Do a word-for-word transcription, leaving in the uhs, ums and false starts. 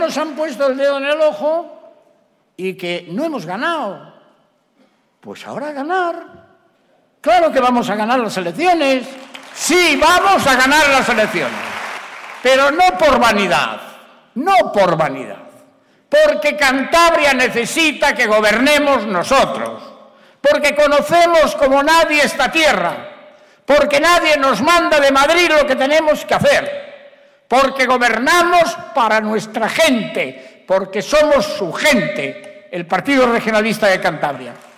Nos han puesto el dedo en el ojo y que no hemos ganado. Pues ahora a ganar. Claro que vamos a ganar las elecciones. Sí, vamos a ganar las elecciones. Pero no por vanidad, no por vanidad. Porque Cantabria necesita que gobernemos nosotros. Porque conocemos como nadie esta tierra. Porque nadie nos manda de Madrid lo que tenemos que hacer. Porque gobernamos para nuestra gente, porque somos su gente, el Partido Regionalista de Cantabria.